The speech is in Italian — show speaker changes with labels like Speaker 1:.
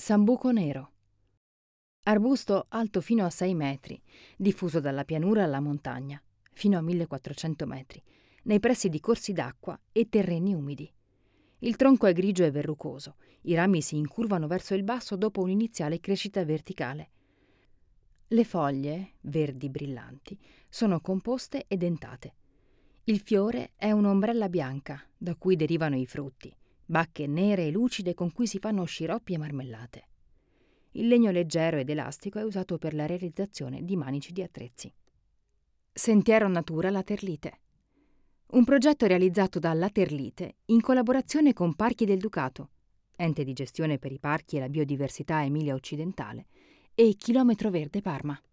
Speaker 1: Sambuco nero. Arbusto alto fino a 6 metri, diffuso dalla pianura alla montagna, fino a 1400 metri, nei pressi di corsi d'acqua e terreni umidi. Il tronco è grigio e verrucoso, i rami si incurvano verso il basso dopo un'iniziale crescita verticale. Le foglie, verdi brillanti, sono composte e dentate. Il fiore è un'ombrella bianca, da cui derivano i frutti, bacche nere e lucide con cui si fanno sciroppi e marmellate. Il legno leggero ed elastico è usato per la realizzazione di manici di attrezzi. Sentiero Natura Laterlite. Un progetto realizzato da Laterlite in collaborazione con Parchi del Ducato, ente di gestione per i parchi e la biodiversità Emilia Occidentale, e Chilometro Verde Parma.